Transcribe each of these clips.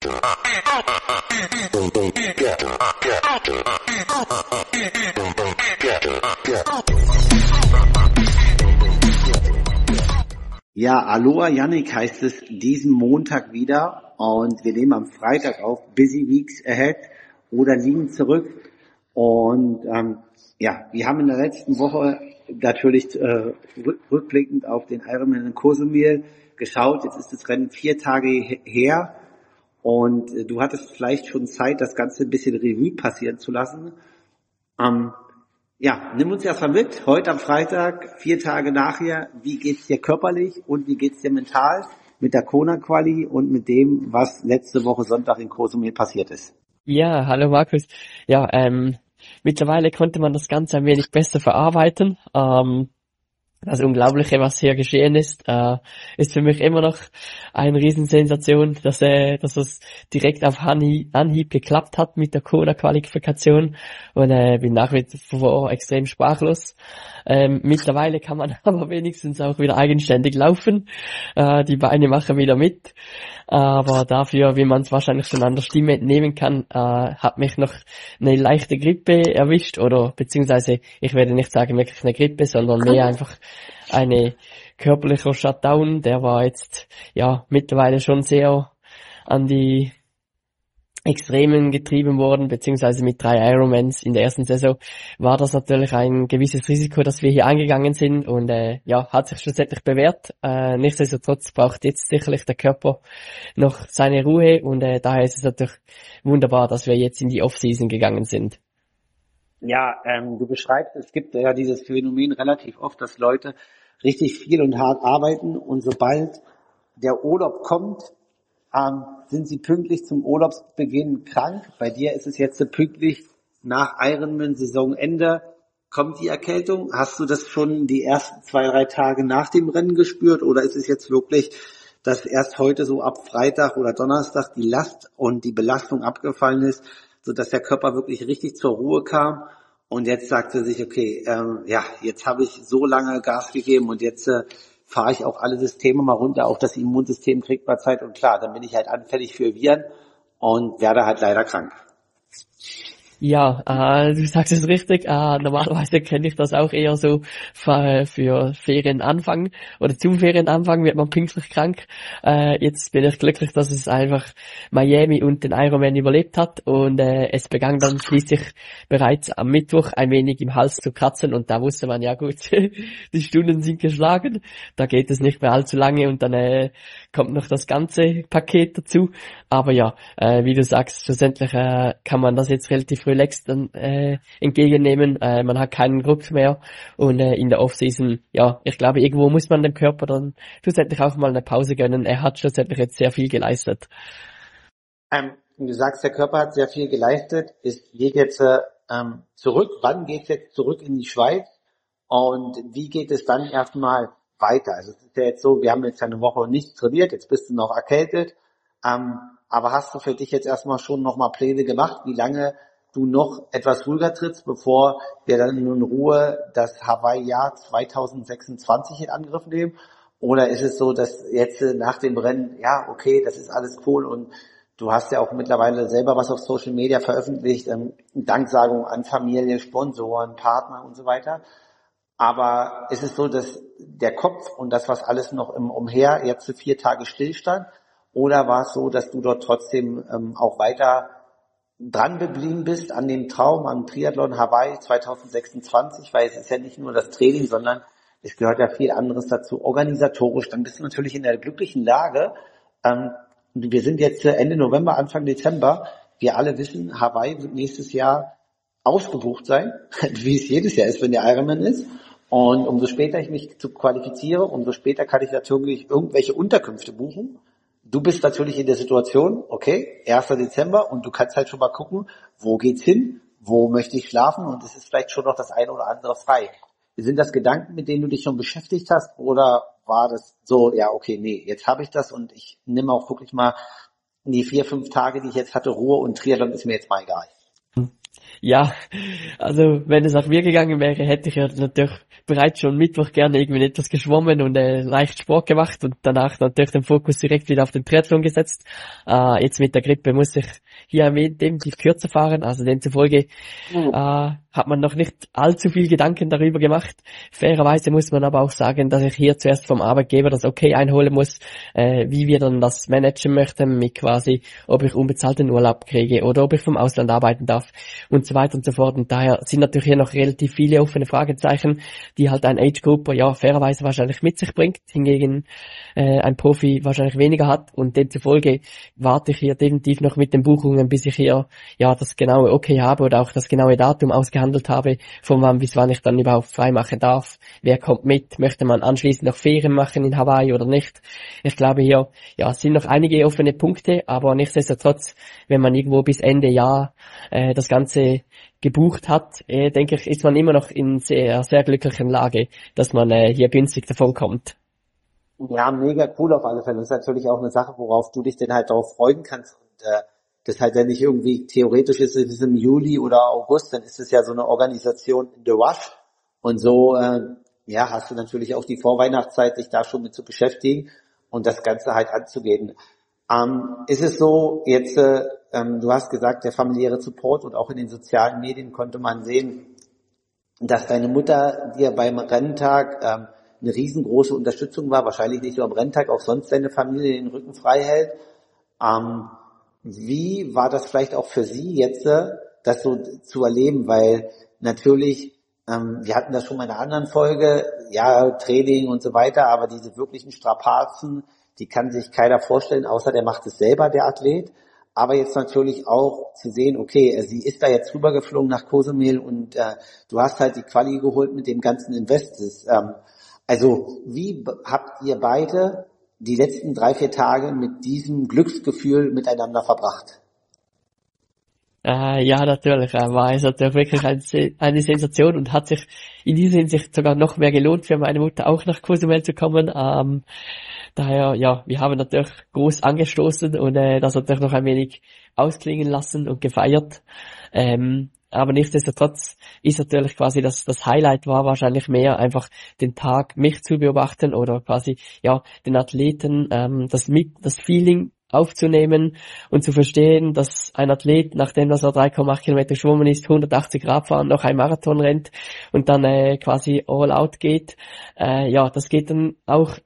Ja, Aloha Yannick heißt es diesen Montag wieder und wir nehmen am Freitag auf Busy Weeks Ahead oder liegen zurück und wir haben in der letzten Woche natürlich rückblickend auf den Ironman in Cozumel geschaut. Jetzt ist das Rennen 4 Tage her und du hattest vielleicht schon Zeit, das Ganze ein bisschen Revue passieren zu lassen. Nimm uns erstmal mit, heute am Freitag, 4 Tage nachher, wie geht's dir körperlich und wie geht's dir mental mit der Kona-Quali und mit dem, was letzte Woche Sonntag in Cozumel passiert ist? Ja, hallo Markus. Ja, mittlerweile konnte man das Ganze ein wenig besser verarbeiten. Das Unglaubliche, was hier geschehen ist für mich immer noch eine Riesensensation, dass es direkt auf Anhieb geklappt hat mit der Kona-Qualifikation und bin nach wie vor extrem sprachlos. Mittlerweile kann man aber wenigstens auch wieder eigenständig laufen. Die Beine machen wieder mit. Aber dafür, wie man es wahrscheinlich schon an der Stimme entnehmen kann, hat mich noch eine leichte Grippe erwischt oder beziehungsweise, ich werde nicht sagen wirklich eine Grippe, sondern mehr einfach eine körperlicher Shutdown. Der war jetzt mittlerweile schon sehr an die Extremen getrieben worden, beziehungsweise mit 3 Ironmans in der ersten Saison war das natürlich ein gewisses Risiko, dass wir hier eingegangen sind und hat sich schlussendlich bewährt. Nichtsdestotrotz braucht jetzt sicherlich der Körper noch seine Ruhe und daher ist es natürlich wunderbar, dass wir jetzt in die Off-Season gegangen sind. Ja, du beschreibst, es gibt ja dieses Phänomen relativ oft, dass Leute richtig viel und hart arbeiten und sobald der Urlaub kommt, sind sie pünktlich zum Urlaubsbeginn krank. Bei dir ist es jetzt pünktlich nach Ironman-Saisonende. Kommt die Erkältung? Hast du das schon die ersten 2-3 Tage nach dem Rennen gespürt? Oder ist es jetzt wirklich, dass erst heute so ab Freitag oder Donnerstag die Last und die Belastung abgefallen ist, sodass der Körper wirklich richtig zur Ruhe kam? Und jetzt sagt er sich, okay, jetzt habe ich so lange Gas gegeben und jetzt fahre ich auch alle Systeme mal runter, auch das Immunsystem kriegt mal Zeit und klar, dann bin ich halt anfällig für Viren und werde halt leider krank. Ja, du sagst es richtig. Normalerweise kenne ich das auch eher so für Ferienanfang oder zum Ferienanfang wird man pünktlich krank. Jetzt bin ich glücklich, dass es einfach Miami und den Ironman überlebt hat und es begann dann schließlich bereits am Mittwoch ein wenig im Hals zu kratzen und da wusste man, ja gut, die Stunden sind geschlagen, da geht es nicht mehr allzu lange und dann kommt noch das ganze Paket dazu. Aber ja, wie du sagst, schlussendlich kann man das jetzt relativ relaxed dann entgegennehmen. Man hat keinen Druck mehr und in der Offseason, ich glaube, irgendwo muss man dem Körper dann schlussendlich auch mal eine Pause gönnen. Er hat schlussendlich jetzt sehr viel geleistet. Du sagst, der Körper hat sehr viel geleistet. Es geht jetzt zurück. Wann geht es jetzt zurück in die Schweiz? Und wie geht es dann erstmal weiter? Also es ist ja jetzt so, wir haben jetzt eine Woche nicht trainiert, jetzt bist du noch erkältet. Aber hast du für dich jetzt erstmal schon nochmal Pläne gemacht, wie lange du noch etwas ruhiger trittst, bevor wir dann in Ruhe das Hawaii-Jahr 2026 in Angriff nehmen? Oder ist es so, dass jetzt nach dem Rennen, das ist alles cool und du hast ja auch mittlerweile selber was auf Social Media veröffentlicht, Danksagung an Familie, Sponsoren, Partner und so weiter. Aber ist es so, dass der Kopf und das, was alles noch im Umher jetzt 4 Tage stillstand? Oder war es so, dass du dort trotzdem auch weiter dran geblieben bist an dem Traum, am Triathlon Hawaii 2026? Weil es ist ja nicht nur das Training, sondern es gehört ja viel anderes dazu, organisatorisch. Dann bist du natürlich in der glücklichen Lage. Wir sind jetzt Ende November, Anfang Dezember. Wir alle wissen, Hawaii wird nächstes Jahr ausgebucht sein, wie es jedes Jahr ist, wenn der Ironman ist. Und umso später ich mich qualifiziere, umso später kann ich natürlich irgendwelche Unterkünfte buchen. Du bist natürlich in der Situation, okay, 1. Dezember und du kannst halt schon mal gucken, wo geht's hin, wo möchte ich schlafen und es ist vielleicht schon noch das eine oder andere frei. Sind das Gedanken, mit denen du dich schon beschäftigt hast oder war das so, jetzt habe ich das und ich nehme auch wirklich mal die 4-5 Tage, die ich jetzt hatte, Ruhe und Triathlon ist mir jetzt mal egal? Ja, also wenn es nach mir gegangen wäre, hätte ich ja natürlich bereits schon Mittwoch gerne irgendwie etwas geschwommen und leicht Sport gemacht und danach natürlich den Fokus direkt wieder auf den Triathlon gesetzt. Jetzt mit der Grippe muss ich hier definitiv kürzer fahren, also demzufolge hat man noch nicht allzu viel Gedanken darüber gemacht. Fairerweise muss man aber auch sagen, dass ich hier zuerst vom Arbeitgeber das Okay einholen muss, wie wir dann das managen möchten, mit quasi, ob ich unbezahlten Urlaub kriege oder ob ich vom Ausland arbeiten darf und so weiter und so fort. Und daher sind natürlich hier noch relativ viele offene Fragezeichen, die halt ein Age-Grouper ja fairerweise wahrscheinlich mit sich bringt, hingegen ein Profi wahrscheinlich weniger hat. Und demzufolge warte ich hier definitiv noch mit den Buchungen, bis ich hier ja das genaue Okay habe oder auch das genaue Datum ausgehandelt habe, von wann bis wann ich dann überhaupt frei machen darf. Wer kommt mit? Möchte man anschließend noch Ferien machen in Hawaii oder nicht? Ich glaube hier, ja, es sind noch einige offene Punkte, aber nichtsdestotrotz, wenn man irgendwo bis Ende Jahr das Ganze gebucht hat, denke ich, ist man immer noch in sehr, sehr glücklichen Lage, dass man hier günstig davon kommt. Ja, mega cool auf alle Fälle. Das ist natürlich auch eine Sache, worauf du dich denn halt darauf freuen kannst. Und das halt ja nicht irgendwie theoretisch ist, es ist im Juli oder August, dann ist es ja so eine Organisation in the rush. Und so ja, hast du natürlich auch die Vorweihnachtszeit, dich da schon mit zu beschäftigen und das Ganze halt anzugehen. Ist es so, jetzt, du hast gesagt, der familiäre Support und auch in den sozialen Medien konnte man sehen, dass deine Mutter dir beim Renntag eine riesengroße Unterstützung war, wahrscheinlich nicht nur am Renntag, auch sonst deine Familie den Rücken frei hält. Ähm, Wie war das vielleicht auch für Sie jetzt, das so zu erleben? Weil natürlich, wir hatten das schon mal in einer anderen Folge, ja, Training und so weiter, aber diese wirklichen Strapazen, die kann sich keiner vorstellen, außer der macht es selber, der Athlet. Aber jetzt natürlich auch zu sehen, okay, sie ist da jetzt rübergeflogen nach Cozumel und du hast halt die Quali geholt mit dem ganzen Investes. Also wie habt ihr beide die letzten 3, 4 Tage mit diesem Glücksgefühl miteinander verbracht? Ja, natürlich, war es natürlich wirklich eine Sensation und hat sich in dieser Hinsicht sogar noch mehr gelohnt für meine Mutter auch nach Cozumel zu kommen. Daher, ja, wir haben natürlich groß angestoßen und das natürlich noch ein wenig ausklingen lassen und gefeiert. Aber nichtsdestotrotz ist natürlich quasi das Highlight war wahrscheinlich mehr einfach den Tag mich zu beobachten oder quasi, ja, den Athleten, das Feeling aufzunehmen und zu verstehen, dass ein Athlet, nachdem er 3,8 Kilometer geschwommen ist, 180 Radfahren, noch ein Marathon rennt und dann quasi all out geht. Ja, das geht dann auch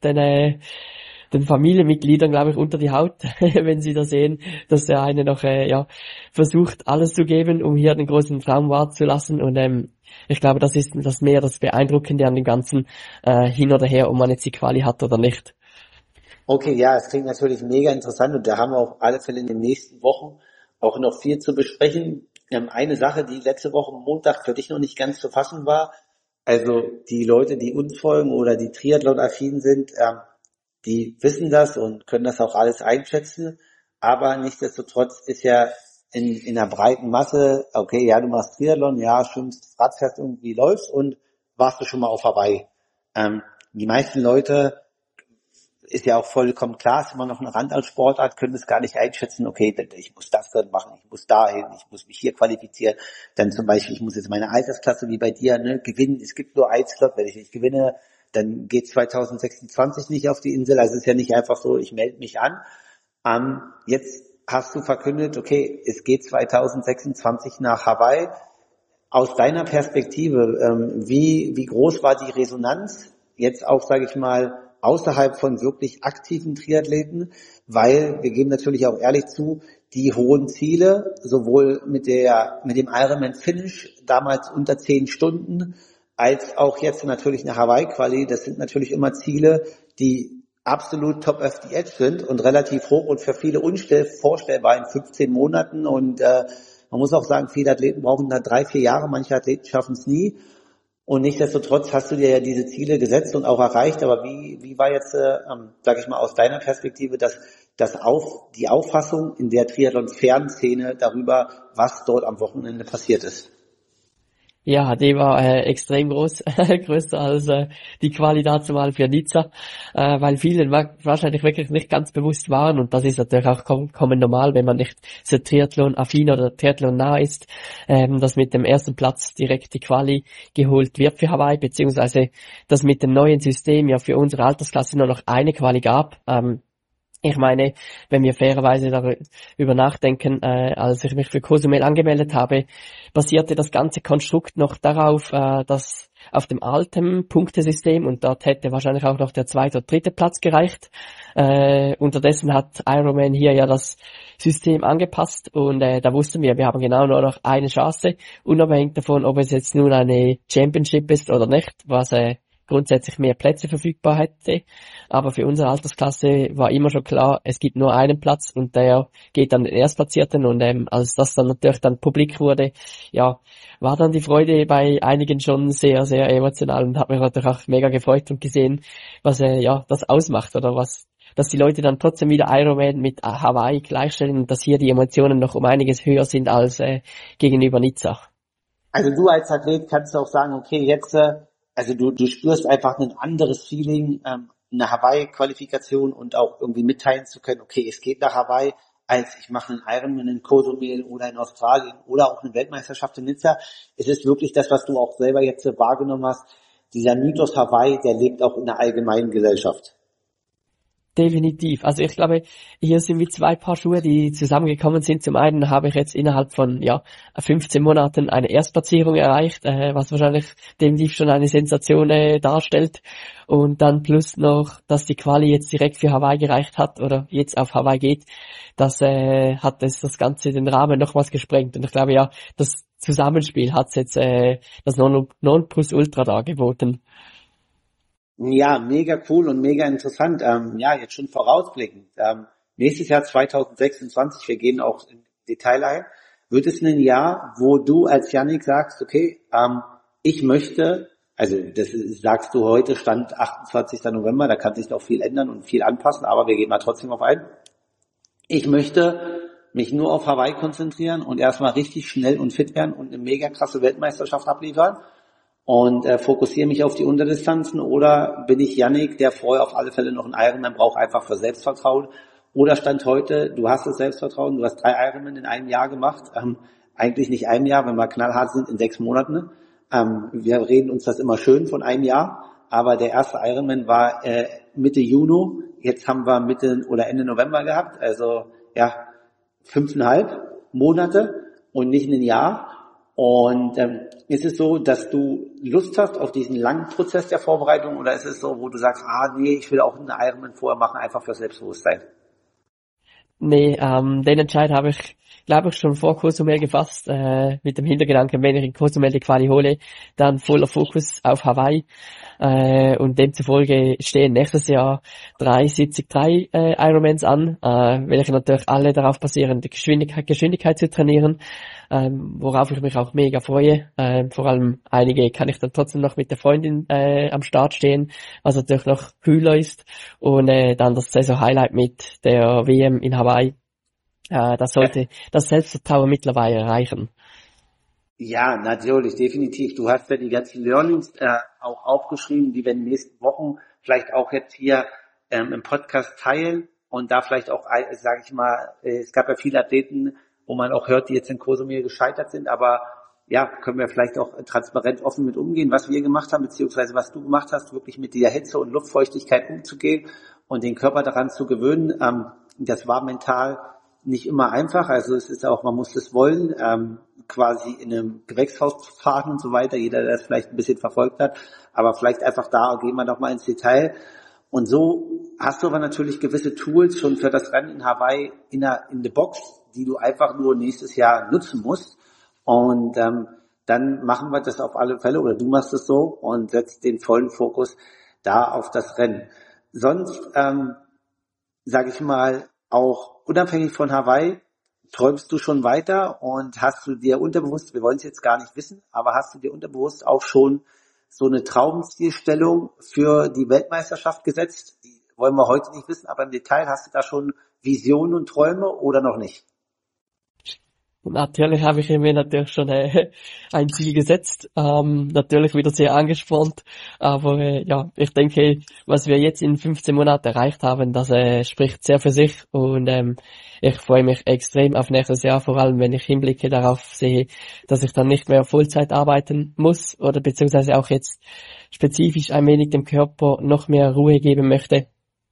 den Familienmitgliedern, glaube ich, unter die Haut, wenn sie da sehen, dass der eine noch ja versucht, alles zu geben, um hier den großen Traum wahrzulassen. Und ich glaube, das ist das mehr das Beeindruckende an dem Ganzen hin oder her, ob man jetzt die Quali hat oder nicht. Okay, ja, es klingt natürlich mega interessant und da haben wir auf alle Fälle in den nächsten Wochen auch noch viel zu besprechen. Eine Sache, die letzte Woche Montag für dich noch nicht ganz zu fassen war, also die Leute, die uns folgen oder die Triathlon-affin sind, die wissen das und können das auch alles einschätzen, aber nichtsdestotrotz ist ja in der breiten Masse, okay, ja, du machst Triathlon, ja, schwimmst, Rad fährst irgendwie, läufst und warst du schon mal auf Hawaii. Die meisten Leute ist ja auch vollkommen klar, ist immer noch eine Randsportart, können es gar nicht einschätzen, okay, ich muss das dann machen, ich muss dahin, ich muss mich hier qualifizieren, dann zum Beispiel, ich muss jetzt meine Altersklasse wie bei dir gewinnen, es gibt nur einen Slot, wenn ich nicht gewinne, dann geht 2026 nicht auf die Insel, also es ist ja nicht einfach so, ich melde mich an. Jetzt hast du verkündet, okay, es geht 2026 nach Hawaii. Aus deiner Perspektive, wie groß war die Resonanz jetzt auch, sage ich mal, außerhalb von wirklich aktiven Triathleten? Weil wir geben natürlich auch ehrlich zu, die hohen Ziele, sowohl mit dem Ironman Finish damals unter 10 Stunden, als auch jetzt natürlich eine Hawaii-Quali, das sind natürlich immer Ziele, die absolut top of the edge sind und relativ hoch und für viele vorstellbar in 15 Monaten und man muss auch sagen, viele Athleten brauchen da 3, 4 Jahre, manche Athleten schaffen es nie. Und nichtsdestotrotz hast du dir ja diese Ziele gesetzt und auch erreicht. Aber wie war jetzt, sage ich mal, aus deiner Perspektive die Auffassung in der Triathlon-Fernszene darüber, was dort am Wochenende passiert ist? Ja, die war extrem groß, größer als die Quali dazu mal für Nizza, weil vielen wahrscheinlich wirklich nicht ganz bewusst waren und das ist natürlich auch kommen normal, wenn man nicht so Triathlon-affin oder Triathlon-nah ist, dass mit dem ersten Platz direkt die Quali geholt wird für Hawaii, beziehungsweise dass mit dem neuen System ja für unsere Altersklasse nur noch eine Quali gab. Ich meine, wenn wir fairerweise darüber nachdenken, als ich mich für Cozumel angemeldet habe, basierte das ganze Konstrukt noch darauf, dass auf dem alten Punktesystem und dort hätte wahrscheinlich auch noch der zweite oder dritte Platz gereicht. Unterdessen hat Ironman hier ja das System angepasst und da wussten wir haben genau nur noch eine Chance, unabhängig davon, ob es jetzt nun eine Championship ist oder nicht, was grundsätzlich mehr Plätze verfügbar hätte. Aber für unsere Altersklasse war immer schon klar, es gibt nur einen Platz und der geht an den Erstplatzierten und als das dann natürlich dann publik wurde, ja, war dann die Freude bei einigen schon sehr, sehr emotional und hat mich natürlich auch mega gefreut und gesehen, was ja das ausmacht oder was, dass die Leute dann trotzdem wieder Ironman mit Hawaii gleichstellen und dass hier die Emotionen noch um einiges höher sind als gegenüber Nizza. Also du als Athlet kannst auch sagen, okay, jetzt, also du spürst einfach ein anderes Feeling, eine Hawaii-Qualifikation und auch irgendwie mitteilen zu können, okay, es geht nach Hawaii, als ich mache einen Ironman in Cozumel oder in Australien oder auch eine Weltmeisterschaft in Nizza. Es ist wirklich das, was du auch selber jetzt wahrgenommen hast. Dieser Mythos Hawaii, der lebt auch in der allgemeinen Gesellschaft. Definitiv. Also ich glaube, hier sind wie zwei Paar Schuhe, die zusammengekommen sind. Zum einen habe ich jetzt innerhalb von 15 Monaten eine Erstplatzierung erreicht, was wahrscheinlich definitiv schon eine Sensation darstellt. Und dann plus noch, dass die Quali jetzt direkt für Hawaii gereicht hat oder jetzt auf Hawaii geht. Das hat das Ganze den Rahmen noch was gesprengt. Und ich glaube ja, das Zusammenspiel hat jetzt das Nonplusultra dargeboten. Ja, mega cool und mega interessant. Ja, jetzt schon vorausblickend. Nächstes Jahr 2026, wir gehen auch im Detail ein, wird es ein Jahr, wo du als Yannick sagst, okay, ich möchte, also sagst du heute, Stand 28. November, da kann sich noch viel ändern und viel anpassen, aber wir gehen mal trotzdem auf ein. Ich möchte mich nur auf Hawaii konzentrieren und erstmal richtig schnell und fit werden und eine mega krasse Weltmeisterschaft abliefern und fokussiere mich auf die Unterdistanzen, oder bin ich Yannick, der vorher auf alle Fälle noch einen Ironman braucht, einfach für Selbstvertrauen, oder Stand heute, du hast das Selbstvertrauen, du hast 3 Ironman in einem Jahr gemacht, eigentlich nicht einem Jahr, wenn wir knallhart sind, in 6 Monaten, ne? Wir reden uns das immer schön von einem Jahr, aber der erste Ironman war Mitte Juni, jetzt haben wir Mitte oder Ende November gehabt, also ja, 5,5 Monate und nicht ein Jahr. Und ist es so, dass du Lust hast auf diesen langen Prozess der Vorbereitung, oder ist es so, wo du sagst, nee, ich will auch einen Ironman vorher machen, einfach für Selbstbewusstsein? Nee, den Entscheid habe ich, glaube ich, schon vor Cozumel gefasst, mit dem Hintergedanken, wenn ich in Cozumel die Quali hole, dann voller Fokus auf Hawaii. Und demzufolge stehen nächstes Jahr 73 Ironmans an, welche natürlich alle darauf basieren, die Geschwindigkeit zu trainieren, worauf ich mich auch mega freue. Vor allem einige kann ich dann trotzdem noch mit der Freundin am Start stehen, was natürlich noch kühler ist. Und dann das Saison-Highlight mit der WM in Hawaii. Das sollte das Selbstvertrauen mittlerweile erreichen. Ja, natürlich, definitiv. Du hast ja die ganzen Learnings auch aufgeschrieben, die wir in den nächsten Wochen vielleicht auch jetzt hier im Podcast teilen und da vielleicht auch, sage ich mal, es gab ja viele Athleten, wo man auch hört, die jetzt in Cozumel gescheitert sind, aber ja, können wir vielleicht auch transparent offen mit umgehen, was wir gemacht haben, beziehungsweise was du gemacht hast, wirklich mit der Hitze und Luftfeuchtigkeit umzugehen und den Körper daran zu gewöhnen. Das war mental nicht immer einfach, also es ist auch, man muss es wollen, quasi in einem Gewächshaus zu fahren und so weiter, jeder, der das vielleicht ein bisschen verfolgt hat, aber vielleicht einfach da, gehen wir doch mal ins Detail. Und so hast du aber natürlich gewisse Tools schon für das Rennen in Hawaii in the Box, die du einfach nur nächstes Jahr nutzen musst. Und dann machen wir das auf alle Fälle, oder du machst es so und setzt den vollen Fokus da auf das Rennen. Sonst, sage ich mal, auch unabhängig von Hawaii, träumst du schon weiter und hast du dir unterbewusst, wir wollen es jetzt gar nicht wissen, aber hast du dir unterbewusst auch schon so eine Traumzielstellung für die Weltmeisterschaft gesetzt? Die wollen wir heute nicht wissen, aber im Detail hast du da schon Visionen und Träume oder noch nicht? Natürlich habe ich mir natürlich schon ein Ziel gesetzt, natürlich wieder sehr angespornt, aber ja, ich denke, was wir jetzt in 15 Monaten erreicht haben, das spricht sehr für sich und ich freue mich extrem auf nächstes Jahr, vor allem wenn ich Hinblicke darauf sehe, dass ich dann nicht mehr Vollzeit arbeiten muss oder beziehungsweise auch jetzt spezifisch ein wenig dem Körper noch mehr Ruhe geben möchte,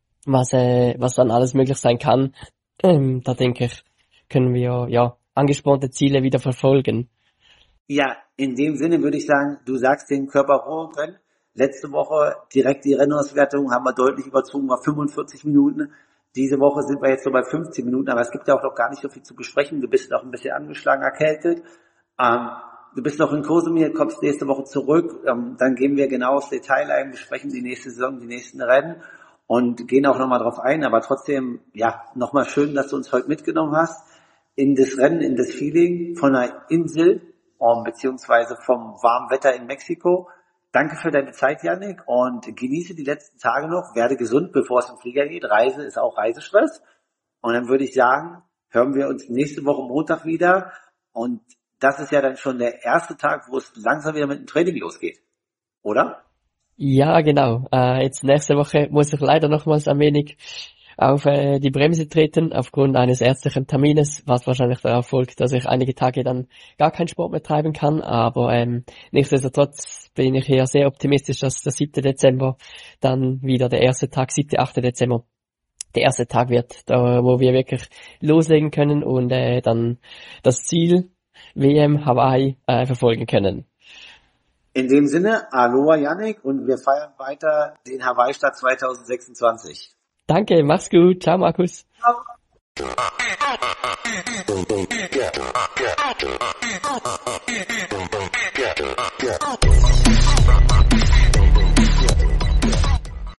was dann alles möglich sein kann. Da denke ich, können wir ja angespornte Ziele wieder verfolgen. Ja, in dem Sinne würde ich sagen, du sagst den Körper Ruhe können. Letzte Woche direkt die Rennauswertung haben wir deutlich überzogen, war 45 Minuten. Diese Woche sind wir jetzt so bei 15 Minuten, aber es gibt ja auch noch gar nicht so viel zu besprechen. Du bist noch ein bisschen angeschlagen, erkältet. Du bist noch in Kosemir, kommst nächste Woche zurück. Dann gehen wir genau aufs Detail ein, besprechen die nächste Saison, die nächsten Rennen und gehen auch nochmal drauf ein. Aber trotzdem, ja, nochmal schön, dass du uns heute mitgenommen hast in das Rennen, in das Feeling von einer Insel, beziehungsweise vom warmen Wetter in Mexiko. Danke für deine Zeit, Yannick, und genieße die letzten Tage noch. Werde gesund, bevor es im Flieger geht. Reise ist auch Reisestress. Und dann würde ich sagen, hören wir uns nächste Woche Montag wieder. Und das ist ja dann schon der erste Tag, wo es langsam wieder mit dem Training losgeht. Oder? Ja, genau. Jetzt nächste Woche muss ich leider nochmals ein wenig auf die Bremse treten aufgrund eines ärztlichen Termines, was wahrscheinlich darauf folgt, dass ich einige Tage dann gar keinen Sport mehr treiben kann, aber nichtsdestotrotz bin ich hier sehr optimistisch, dass der 7. Dezember dann wieder der erste Tag, 7., 8. Dezember, der erste Tag wird, da, wo wir wirklich loslegen können und dann das Ziel WM Hawaii verfolgen können. In dem Sinne, Aloha Yannick, und wir feiern weiter den Hawaii-Start 2026. Danke, mach's gut. Ciao, Markus. Ciao.